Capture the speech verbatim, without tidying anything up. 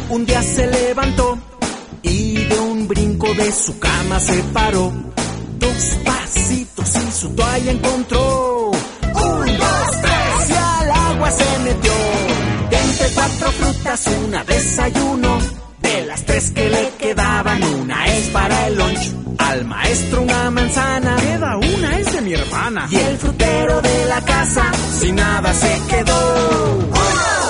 Un día se levantó y de un brinco de su cama se paró. Dos pasitos y su toalla encontró. Un, dos, tres y al agua se metió. De entre cuatro frutas una desayuno. De las tres que le quedaban, una es para el lunch. Al maestro una manzana. Queda una, es de mi hermana. Y el frutero de la casa sin nada se quedó. ¡Uno!